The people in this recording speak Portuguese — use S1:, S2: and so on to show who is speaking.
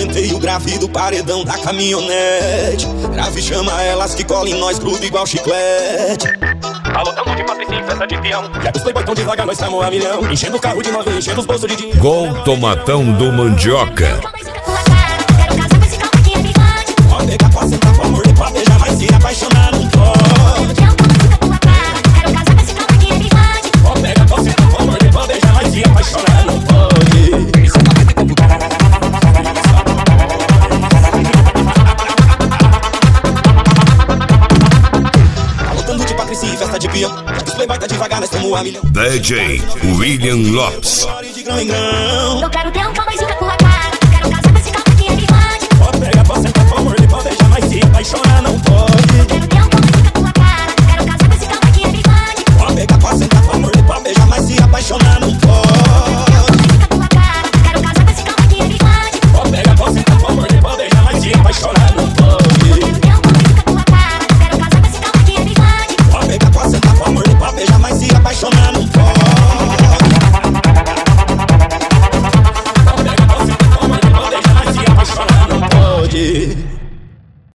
S1: Aumentei o grave do paredão da caminhonete. Grave chama elas que colhem nós grudo igual chiclete. Alô, tamo de Patricinha em festa de peão. Já que os playboy tão devagar, nós tamo a milhão. Enchendo o carro de novinha, enchendo os bolsos de dinheiro.
S2: Gol Tomatão do Mandioca.
S1: Pode pegar pra sentar, pra morder, pra beijar, mas se apaixonar não pode. Pode pegar pra sentar, pra morder, pra beijar, mas se apaixonar não pode. Alô, de Patricinha, festa de peão. Os playboy tá devagar, nós tamo a milhão.
S2: DJ William Lopes.
S1: Eu quero ter um